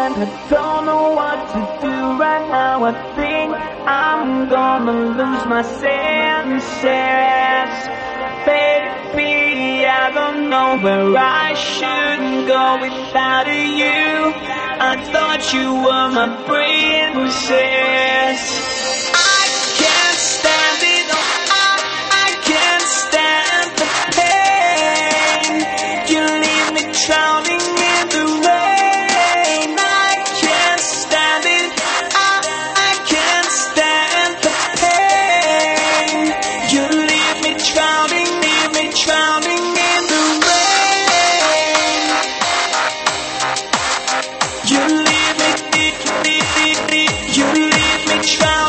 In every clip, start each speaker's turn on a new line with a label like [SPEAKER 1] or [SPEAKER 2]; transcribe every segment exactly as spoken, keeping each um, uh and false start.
[SPEAKER 1] and I don't know what to do right now. I think I'm gonna lose my senses. Baby, I don't know where I should go without you. I thought you were my princess. I can't stand it, oh, I, I can't stand the pain. You leave me drowning in the rain. I can't stand it, I, I can't stand the pain. You leave me drowning, leave me drowning in the rain. You leave me, you leave me, you leave me drowning.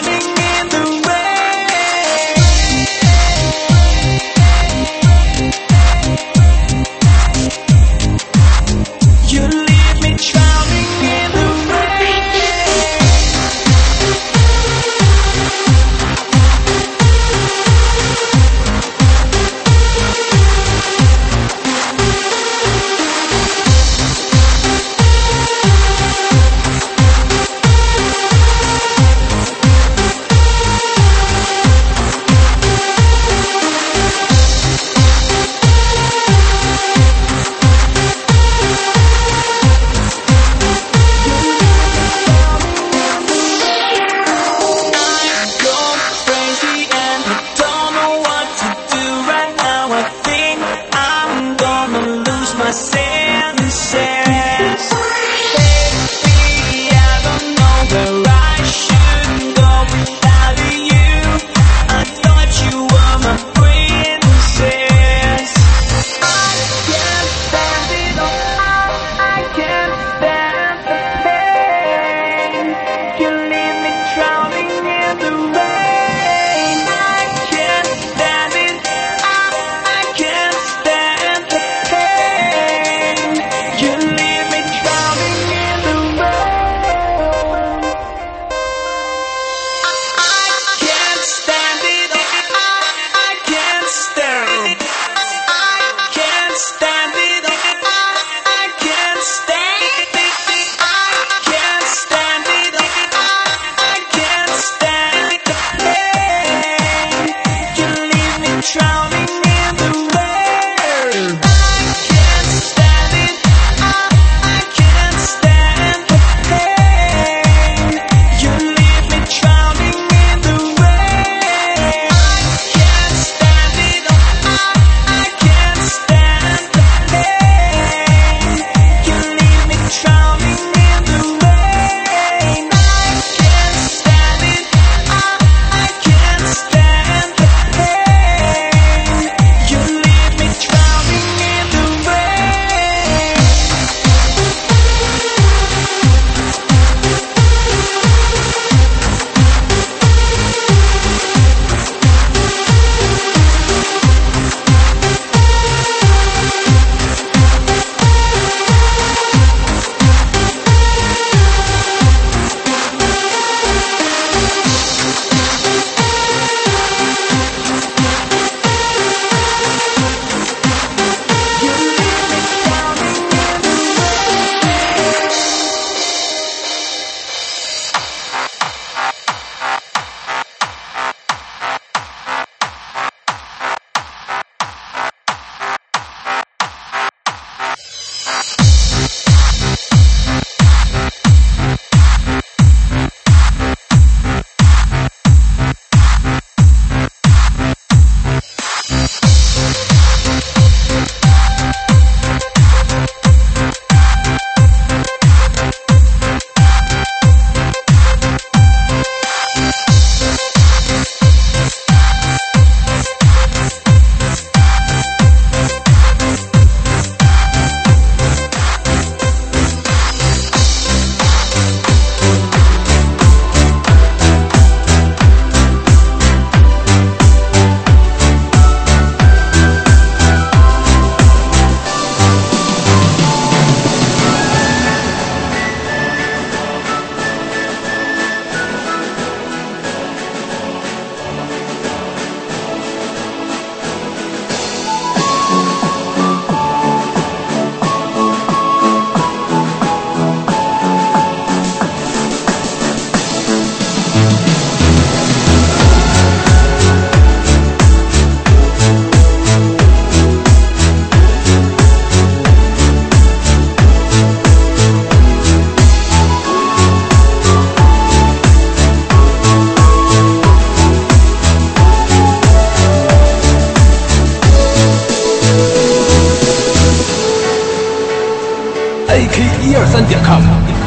[SPEAKER 2] 二三点 com。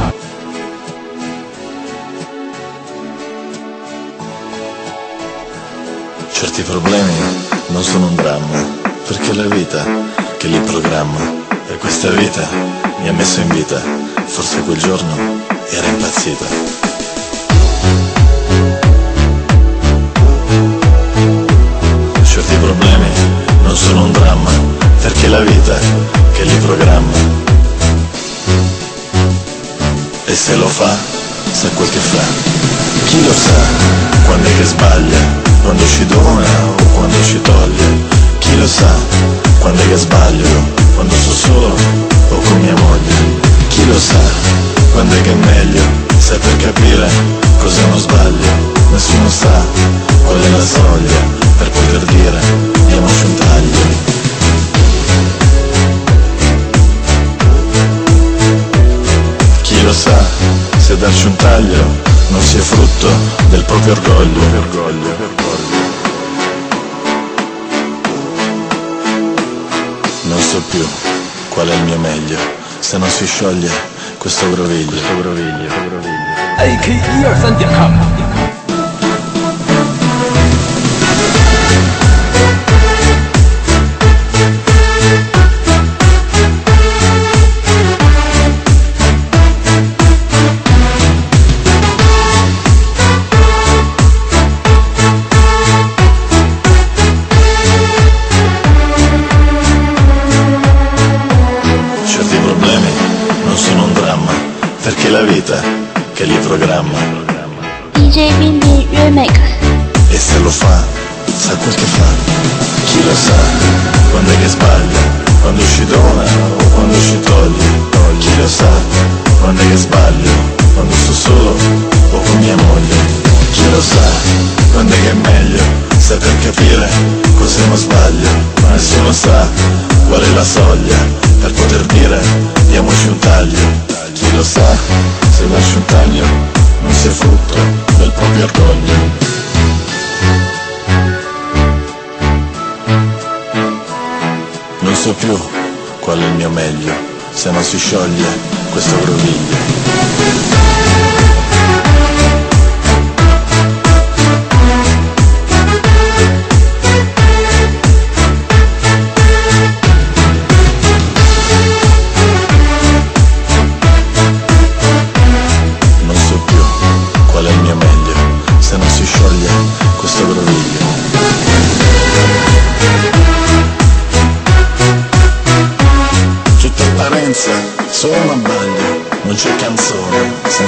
[SPEAKER 3] Certi problemi non sono un dramma, perché è la vita che li programma. E questa vita mi ha messo in vita, forse quel giorno era impazzita. Certi problemi non sono un dramma, perché è la vita che li programma. E se lo fa, sa quel che fa. Chi lo sa quando è che sbaglia? Quando ci dona o quando ci toglie? Chi lo sa quando è che sbaglio? Quando sto solo o con mia moglie? Chi lo sa quando è che è meglio? Se per capire cosa non sbaglio. Nessuno sa qual è la soglia per poter dire diamoci un taglio. Chi lo sa se darci un taglio non sia frutto del proprio orgoglio, orgoglio. Non so più qual è il mio meglio, se non si scioglie questo groviglio, questo groviglio, questo groviglio.
[SPEAKER 2] A K 一二三点 com。
[SPEAKER 3] La vita che li programma.
[SPEAKER 4] D J Bimbi Remix.
[SPEAKER 3] E se lo fa, sa quel che fa. Chi lo sa quando è che sbaglia? Quando ci dona o quando ci toglie? Chi lo sa quando è che sbaglio? Quando sto solo o con mia moglie? Chi lo sa quando è che è meglio? Se per capire cosa non sbaglio. Ma nessuno sa qual è la soglia per poter dire diamoci un taglio. Chi lo sa se lascia un taglio non sia frutto del proprio orgoglio. Non so più qual è il mio meglio, se non si scioglie questo groviglio. Solo un abbaglio, non c'è canzone,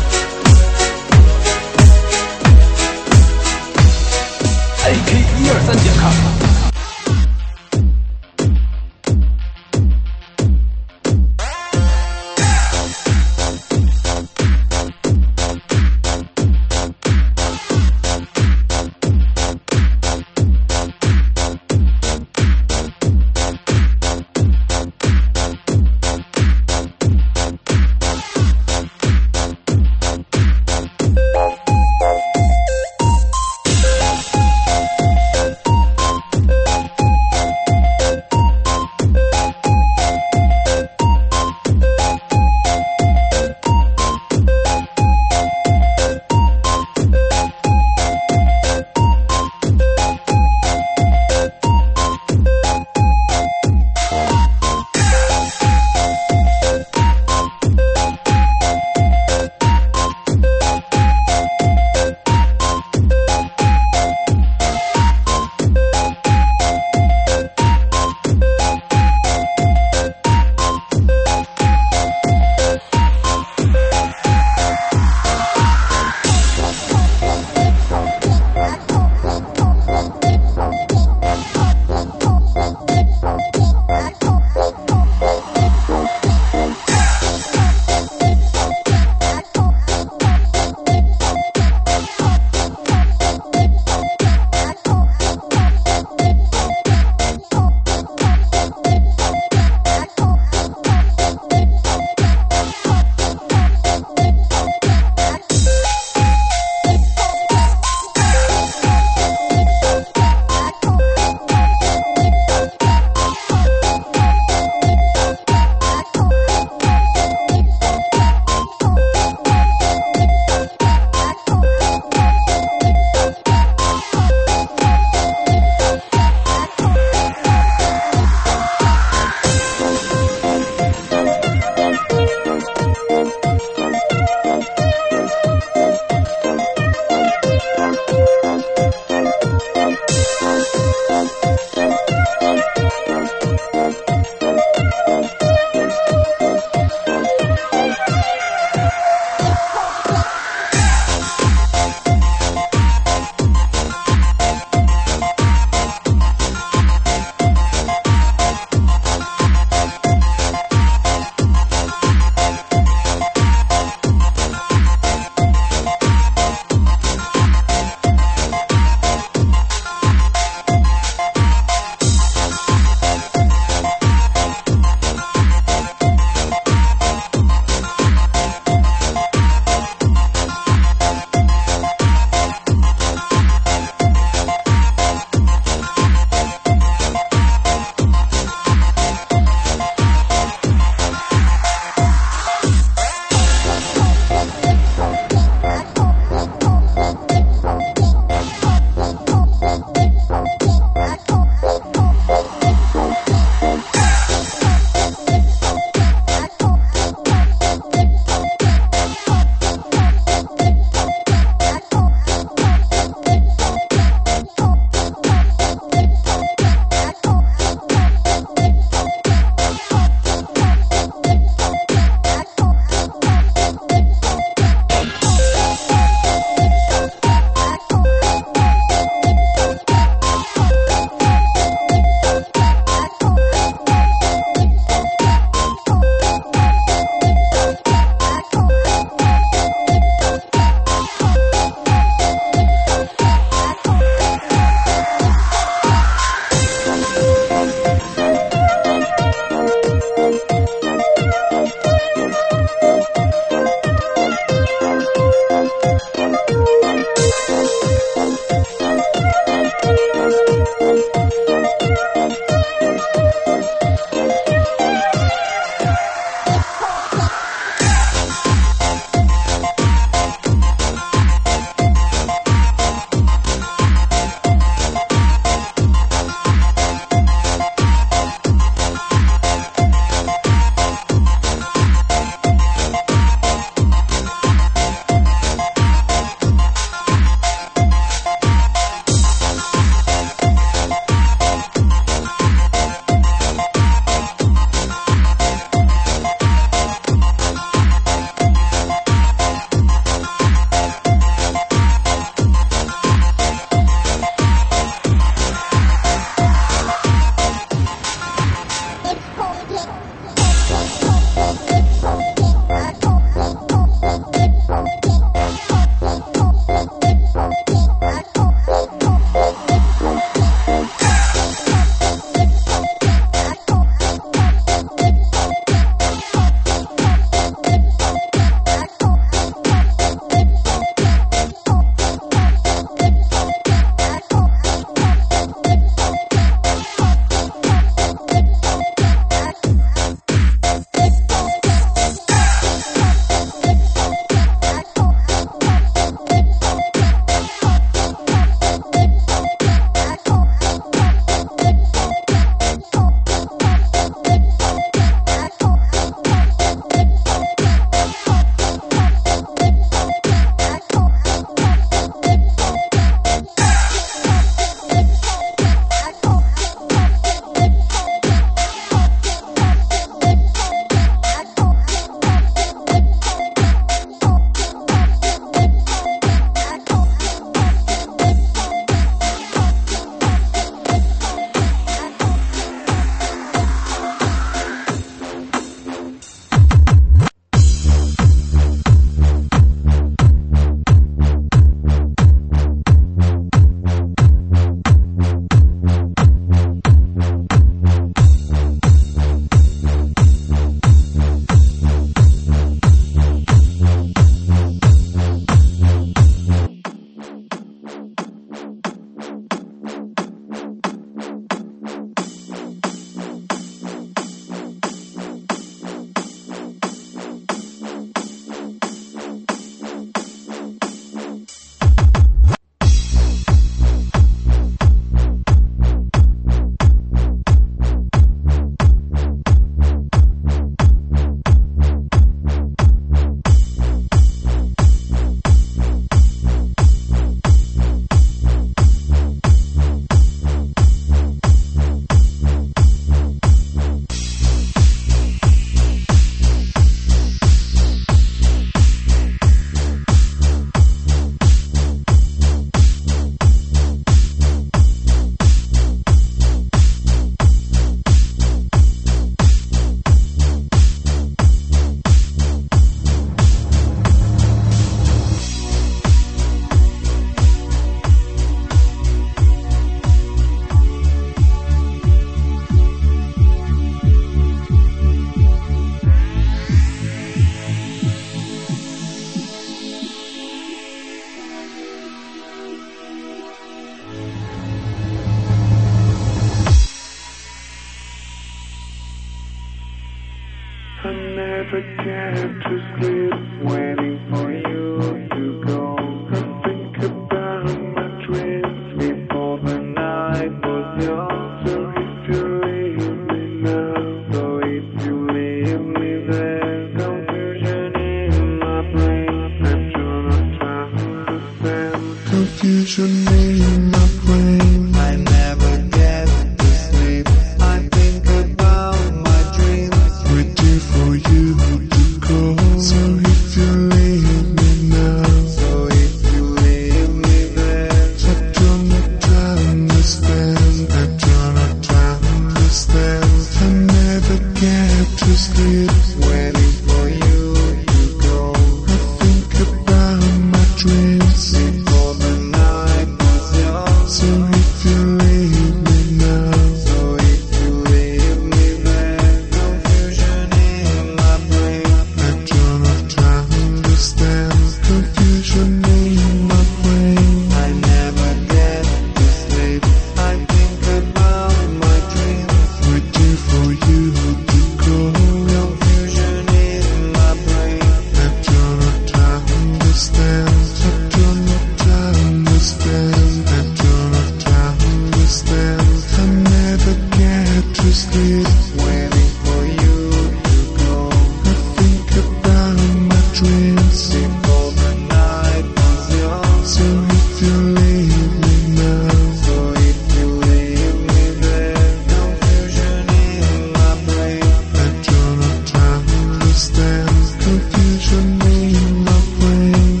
[SPEAKER 5] never get to sleep, waiting for you to go. I think about my dreams before the night was young. So if you leave me now, so if you leave me, there's confusion in my brain that you're not trying to understand. Confusion in my brain. I never get to sleep. I think about my dreams, waiting for you to go. So if you leave me now, so if you leave me there, that you're not trying to understand, that you're not trying to understand. I never get to sleep, waiting for you to go. I think about my dreams before the night was young. So if you leave me now, so if you leave me there, confusion in my brain that you're not trying to understand. Confusion in my brain. I never get to sleep. I think about my dreams, waiting for you to go. Confusion in my brain that you're not trying to understand. That you're not trying to understand. That you're not trying to understand. I never get to sleep, waiting for you to go. I think about my dreams before the night was young. So if you leave me now, so if you leave me there, confusion in my brain that you're not trying to understand. Confusion in my brain.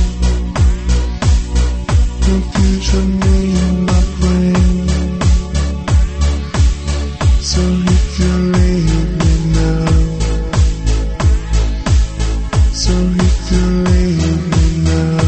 [SPEAKER 5] Confusion in my brain. So if you leave me now, so if you leave me now.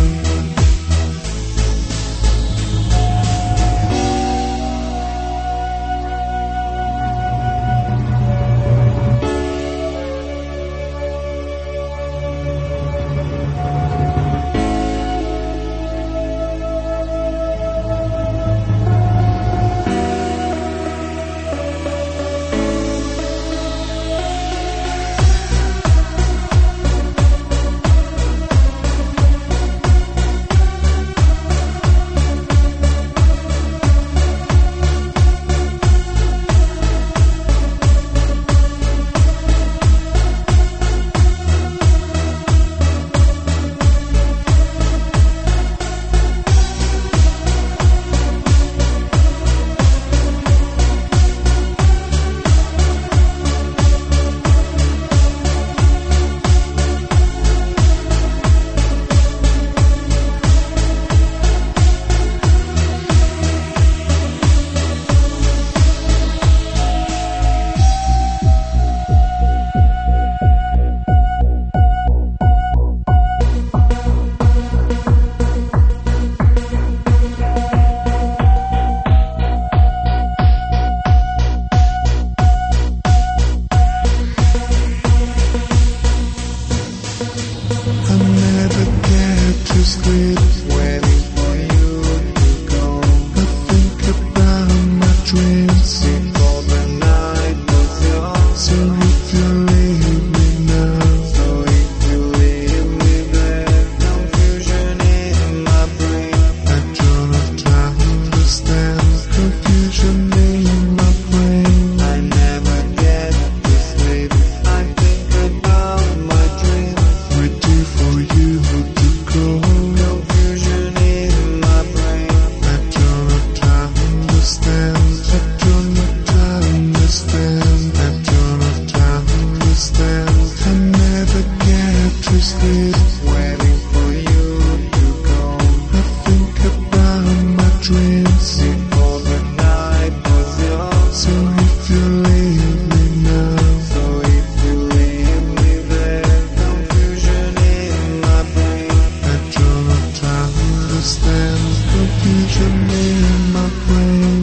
[SPEAKER 5] I never get to sleep, waiting for you to go. I think about my dreams before the night was young. So if you leave me now, so if you leave me there, confusion in my brain that you're not trying to understand. Confusion in my brain. I never get to sleep. I think about my dreams, waiting for you to go. Confusion in my brain that you're not trying to understand. That you're not trying to understand. That you're not trying to understand. I never get to sleep, waiting for you to go. I think about my dreams before the night was young. So if you leave me now, so if you leave me there, confusion in my brain that you're not trying to understand. Confusion in my brain.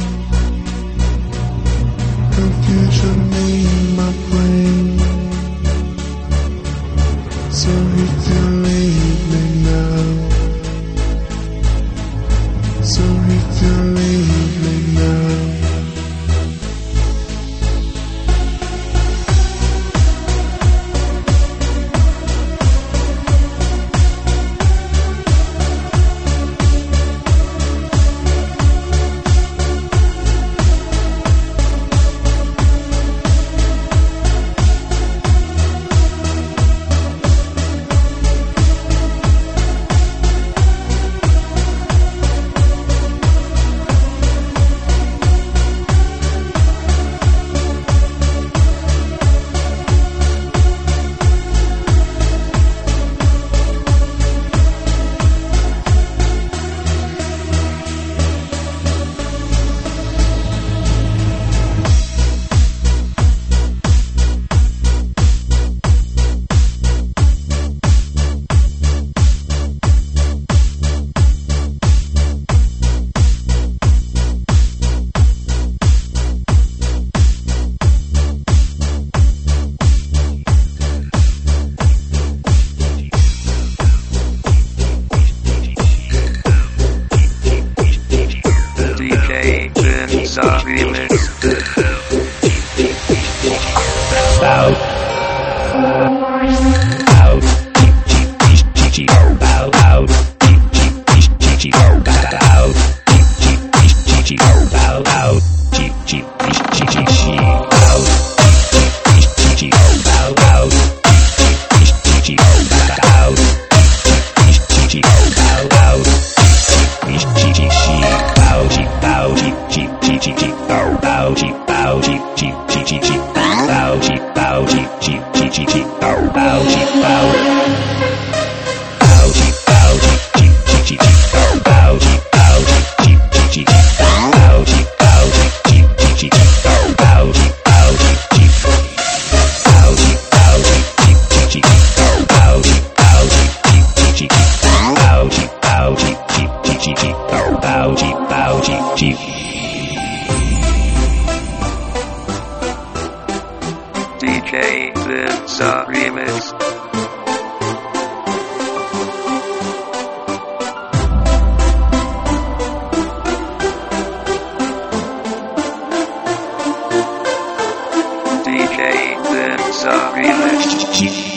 [SPEAKER 5] Confusion in my brain. So if you leave me now, so if you leave me now. D J Vinza Remix. D J Vinza Remix.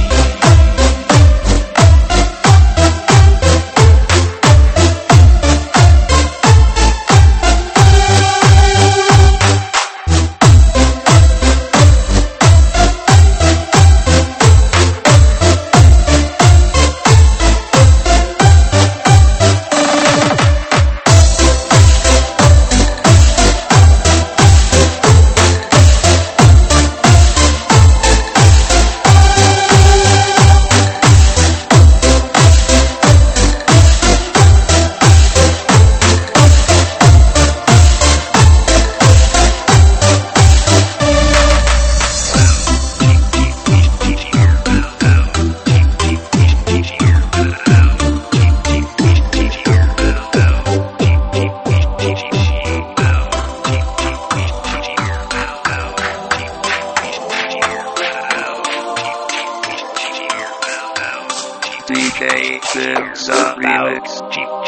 [SPEAKER 5] D J Vinza Remix.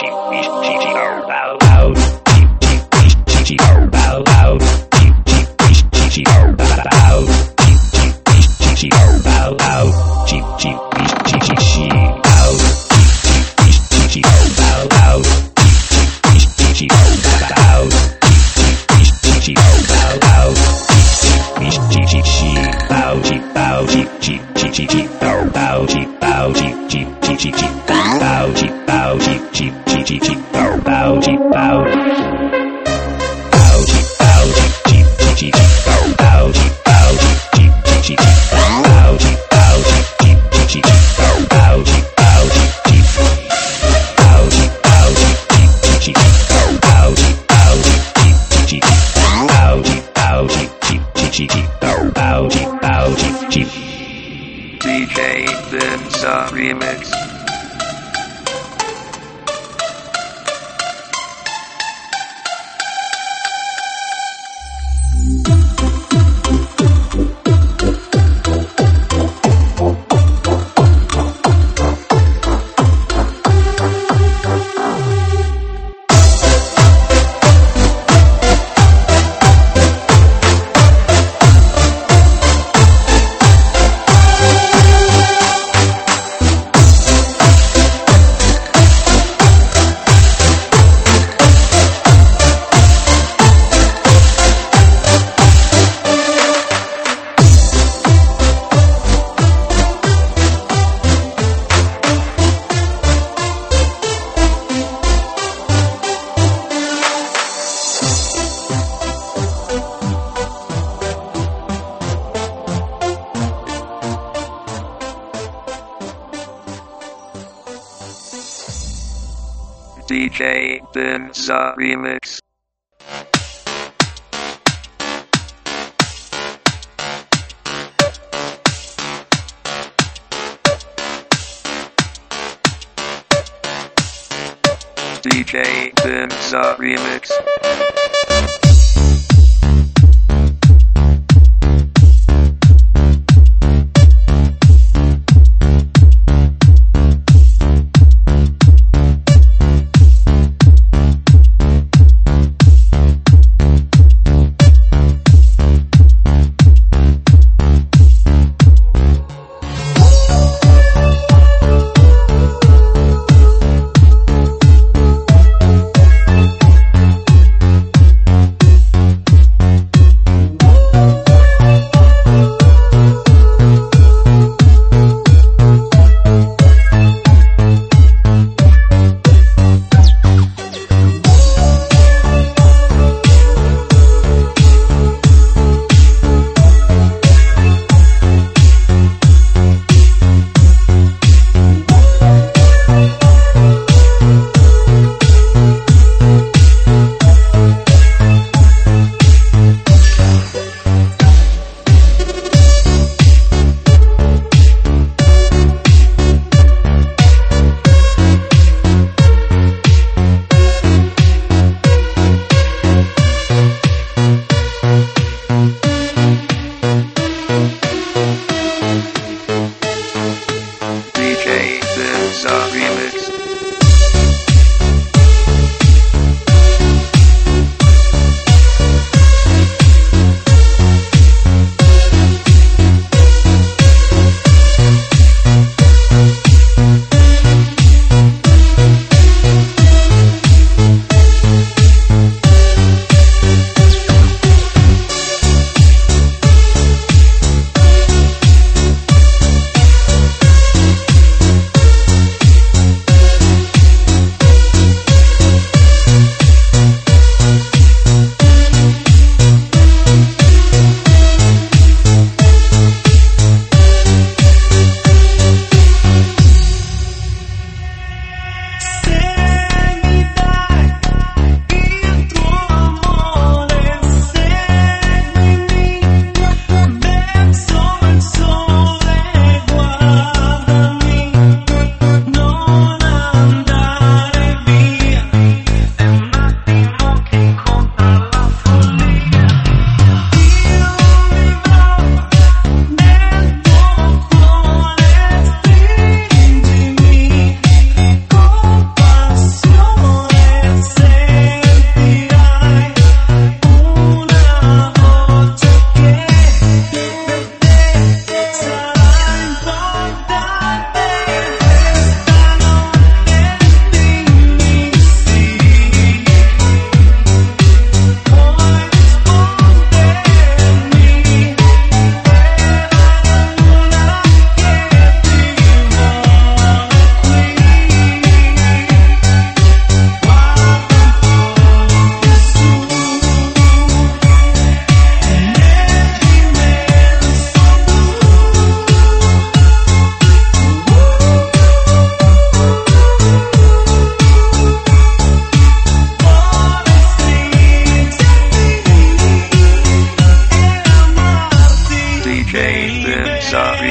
[SPEAKER 5] D J Vinza Remix. D J Vinza Remix. D J Vinza Remix.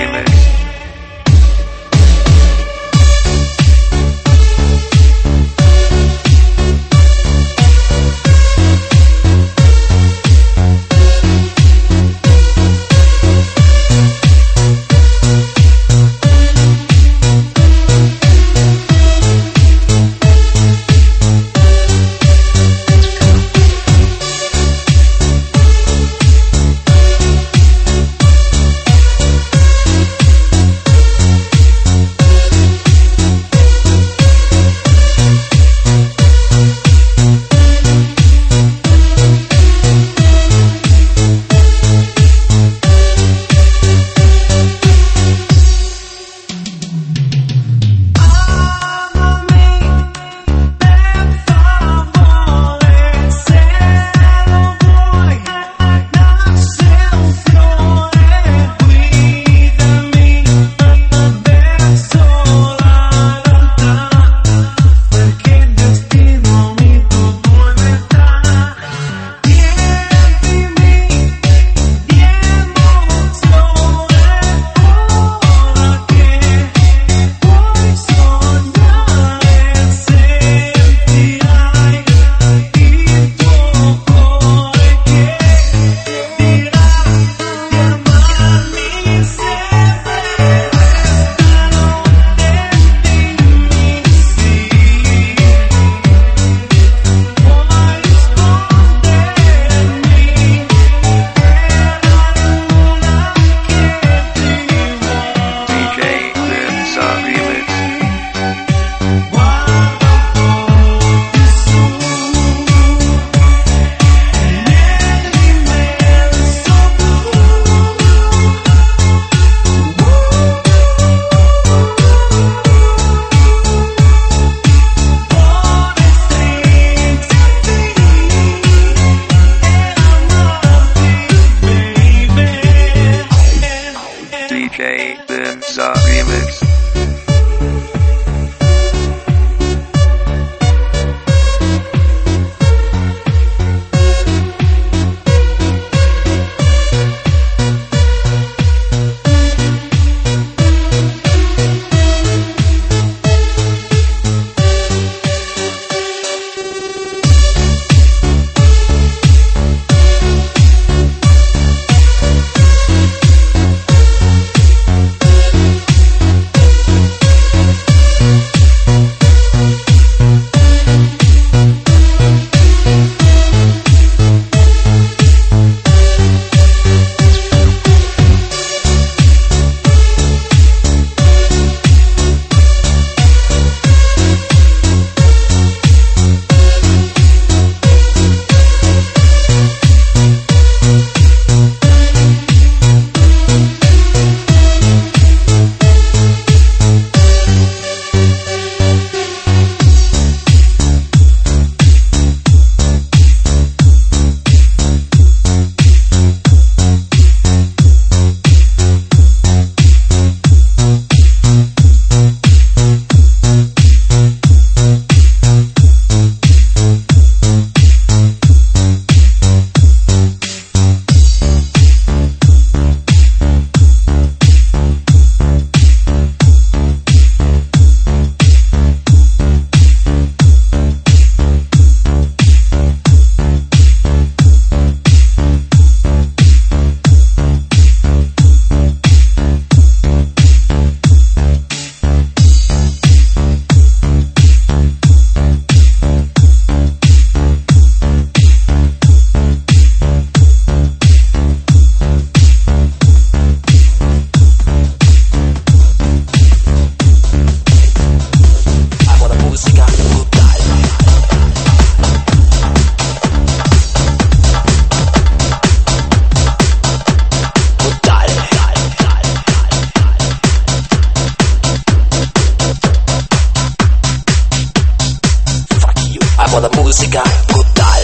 [SPEAKER 6] musica brutale.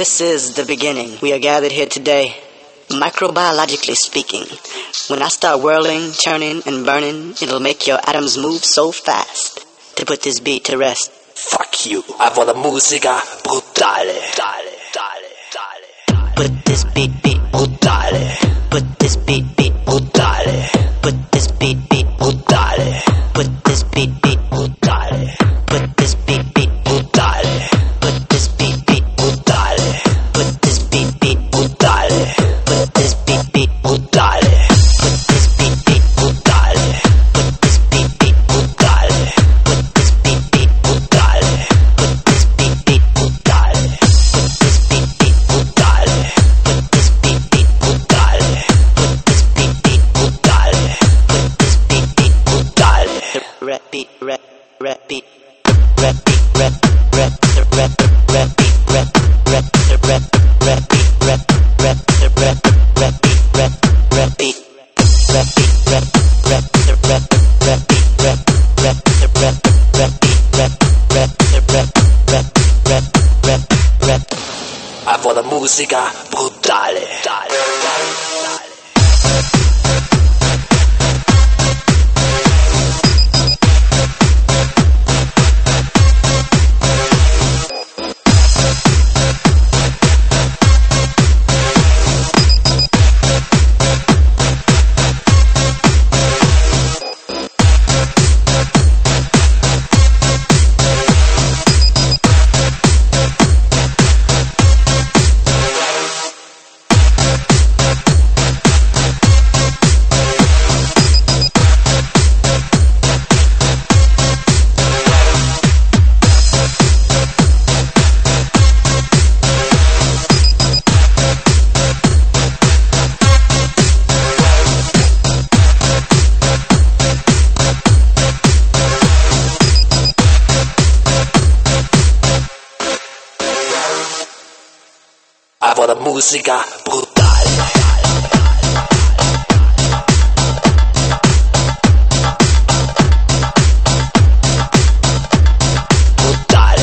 [SPEAKER 6] This is the beginning. We are gathered here today, microbiologically speaking. When I start whirling, churning, and burning, it'll make your atoms move so fast. To put this beat to rest.
[SPEAKER 7] Fuck you, I voglio musica brutale. Tale, tale, tale.
[SPEAKER 6] Put this beat, beat,
[SPEAKER 7] brutale.
[SPEAKER 6] Put this beat, beat,
[SPEAKER 7] brutale.
[SPEAKER 6] Put this beat, beat,
[SPEAKER 7] brutale.
[SPEAKER 6] Put this beat, beat,
[SPEAKER 7] brutale.
[SPEAKER 6] Put this beat, beat,
[SPEAKER 7] brutale.
[SPEAKER 6] Put this beat, beat,
[SPEAKER 7] brutale.
[SPEAKER 6] Put this beat, beat,
[SPEAKER 7] brutale.
[SPEAKER 6] Put this beat, beat,
[SPEAKER 7] brutale.
[SPEAKER 6] Put this beat, beat,
[SPEAKER 7] brutale.
[SPEAKER 6] Put this beat, beat,
[SPEAKER 7] brutale.
[SPEAKER 6] Put this beat, beat,
[SPEAKER 7] brutale.
[SPEAKER 6] Put this beat, beat,
[SPEAKER 7] brutale.
[SPEAKER 6] Put this beat, beat,
[SPEAKER 7] brutale.
[SPEAKER 6] Put this beat, beat,
[SPEAKER 7] brutale.
[SPEAKER 6] Put this beat, beat,
[SPEAKER 7] brutale.
[SPEAKER 6] Put this beat, beat,
[SPEAKER 7] brutale.
[SPEAKER 6] Rap beat, rap, rap beat, rap beat, rap, rap, rap, rap beat, rap, rap, rap, rap beat, rap, rap, rap, rap beat, rap, rap beat, rap beat, rap, rap, rap, rap beat, rap, rap, rap, rap beat, rap, rap, rap, rap, rap, rap, rap.
[SPEAKER 7] I voglio musica brutale. Tale, tale, tale. I voglio musica brutale. Brutale.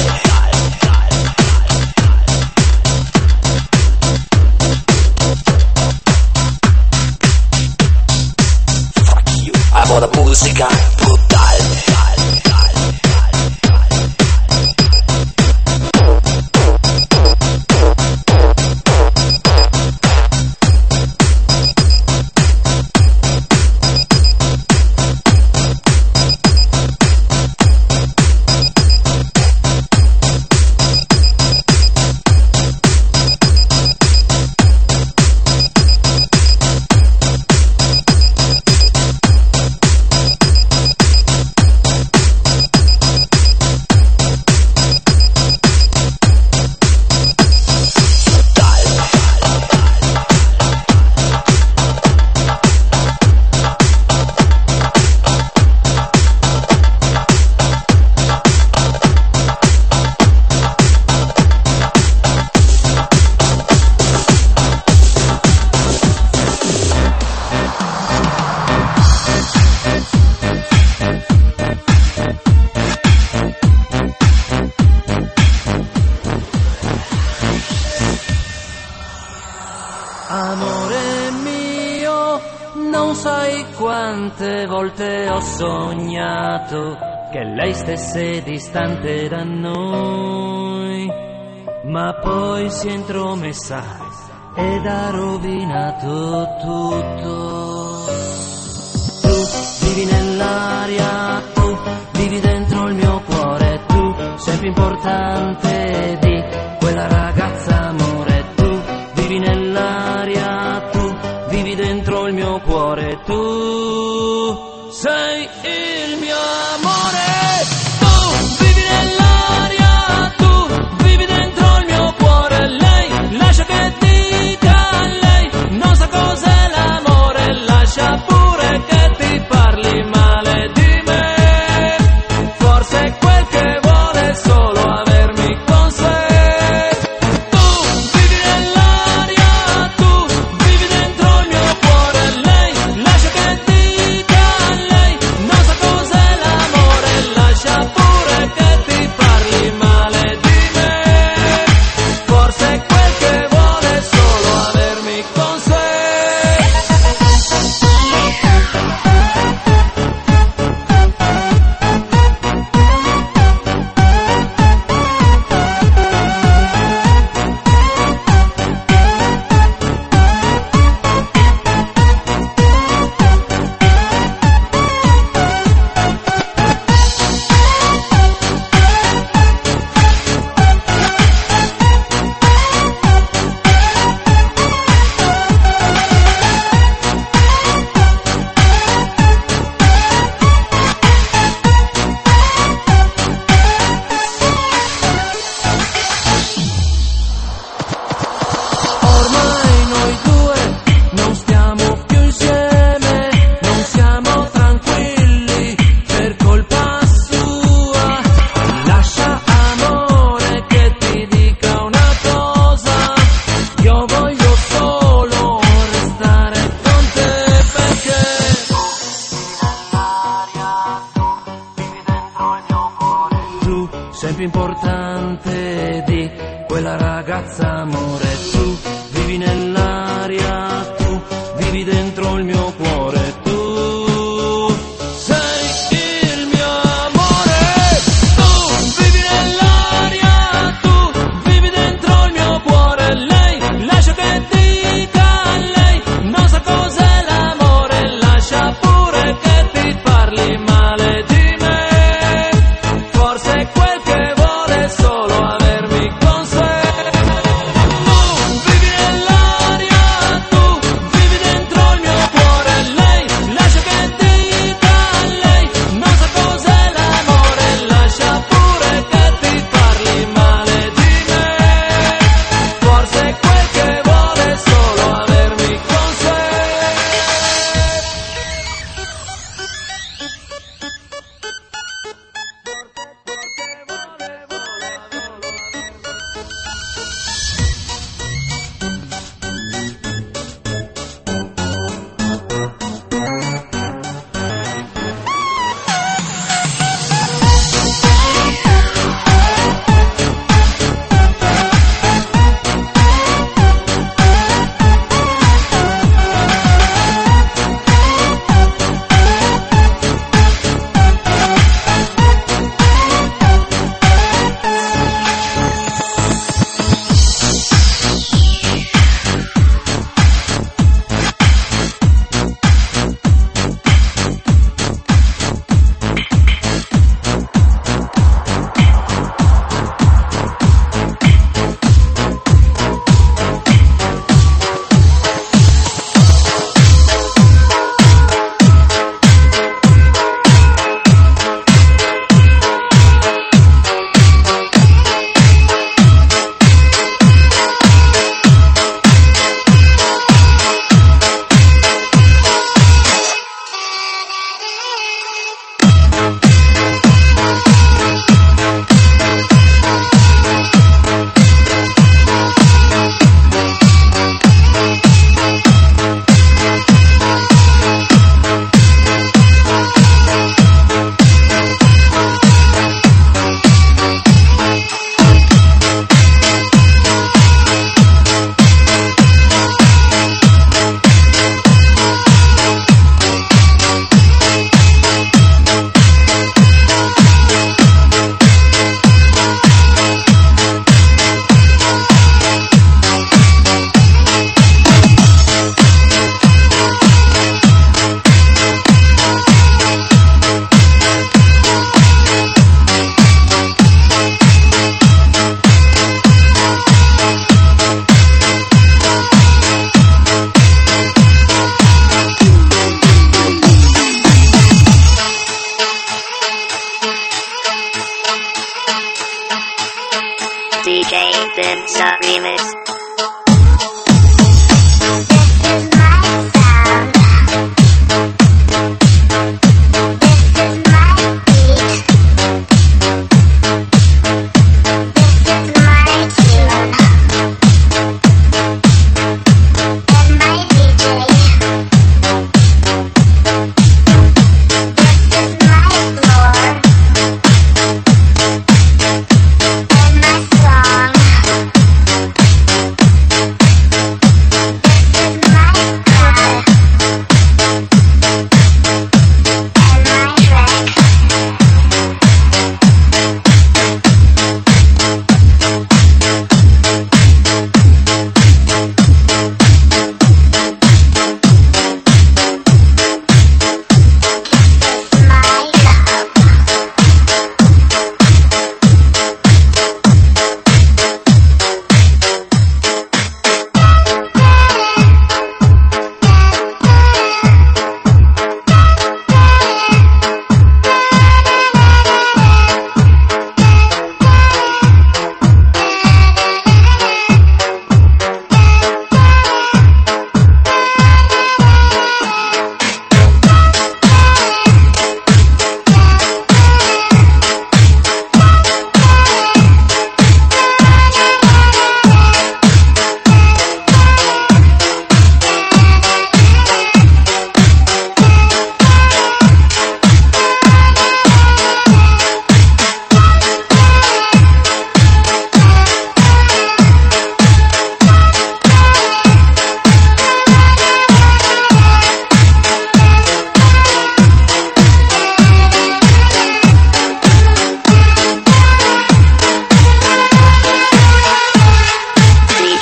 [SPEAKER 7] Fuck you, I voglio musica brutale.
[SPEAKER 8] Amore mio, non sai quante volte ho sognato che lei stesse distante da noi, ma poi si è intromessa ed ha rovinato tutto. Tu vivi nell'aria, tu vivi dentro il mio cuore, tu sei più importante di quella ragazza, amore. Tu vivi nell'aria, tu vivi dentro il mio cuore, tu sei il mio amore. Tu vivi nell'aria, tu vivi dentro il mio cuore, lei lascia che dica, lei non sa cos'è l'amore, lascia pure che ti parli male di me, forse quel che vuole è solo avermi con sé.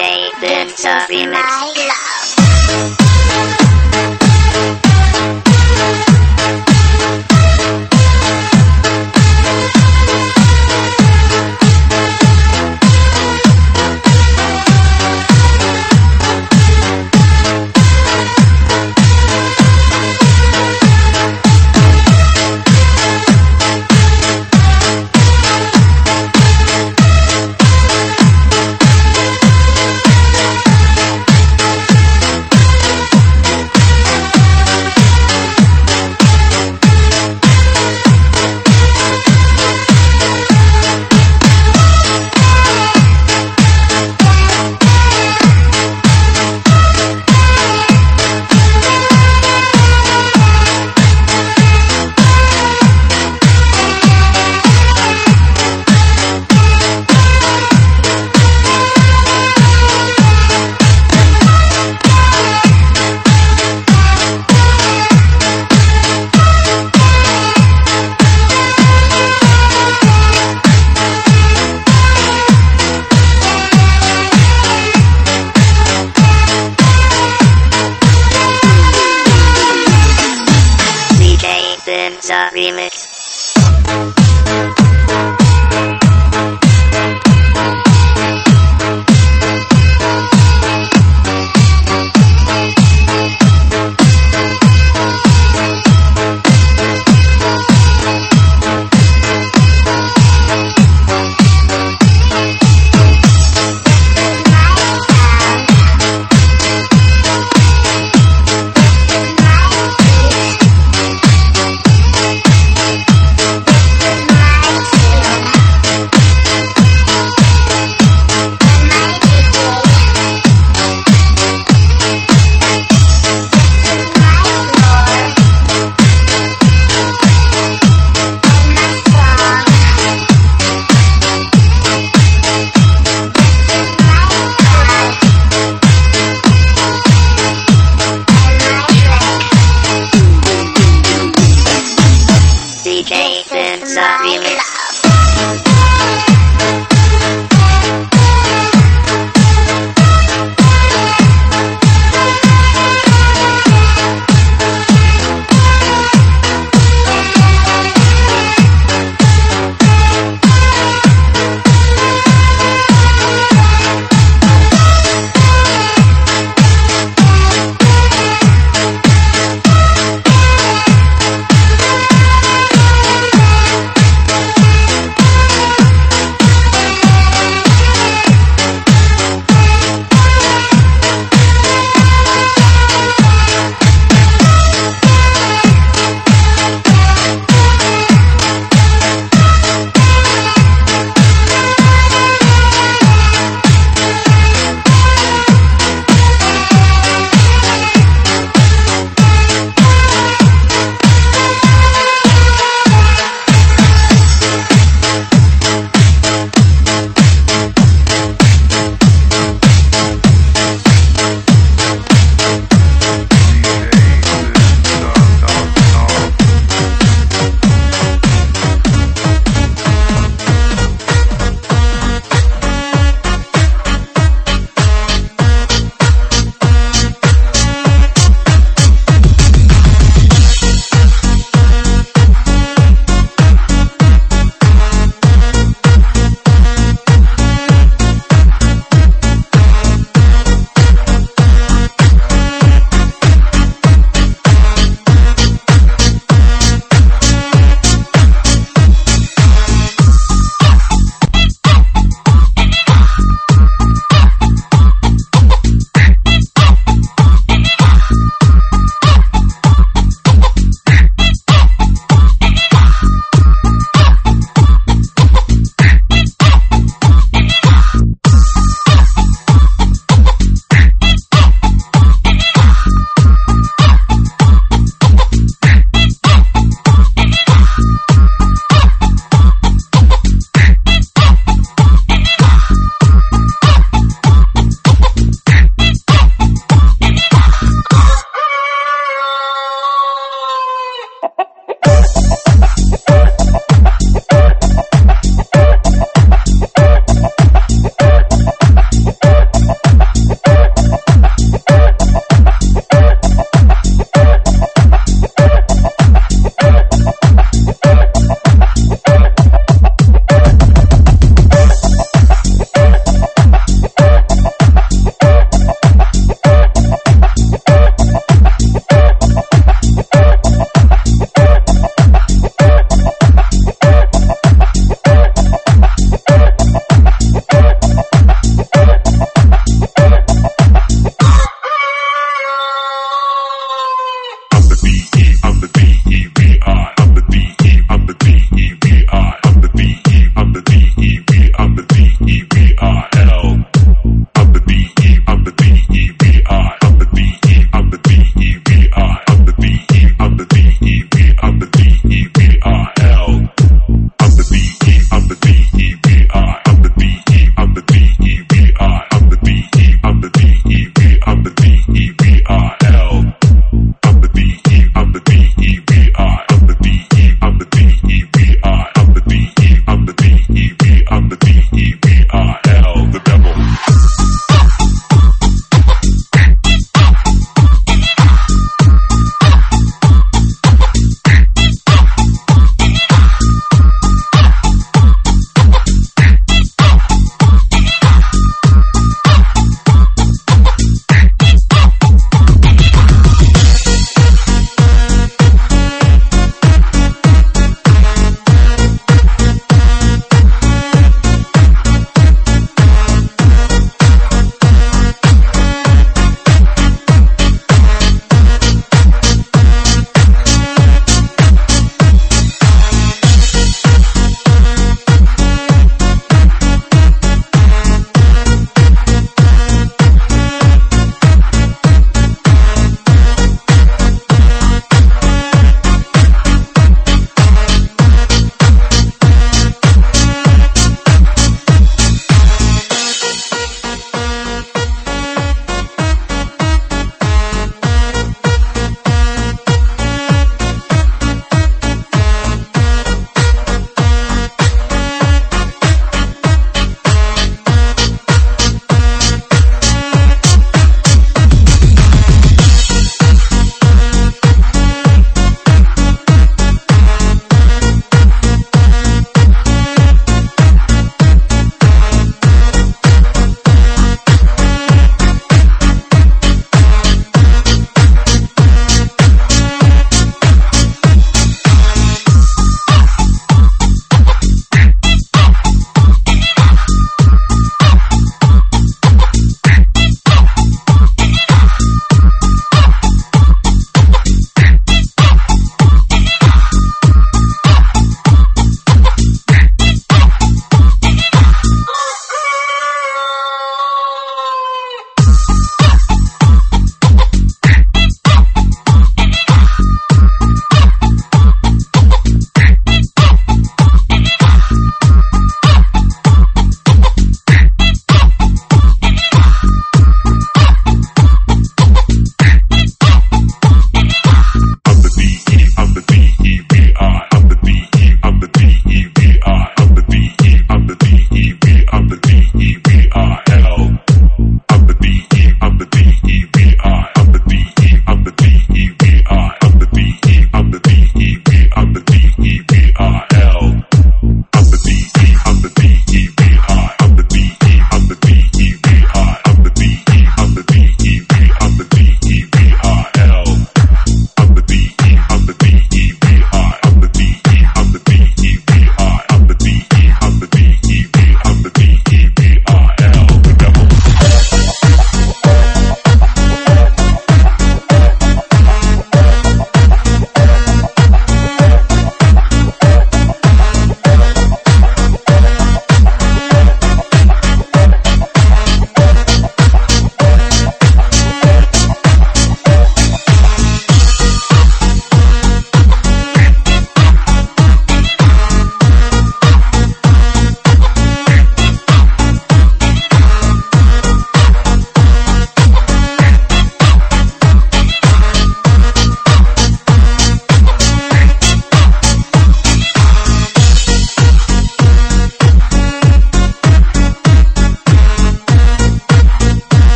[SPEAKER 9] J Dimsa Remix. Remix.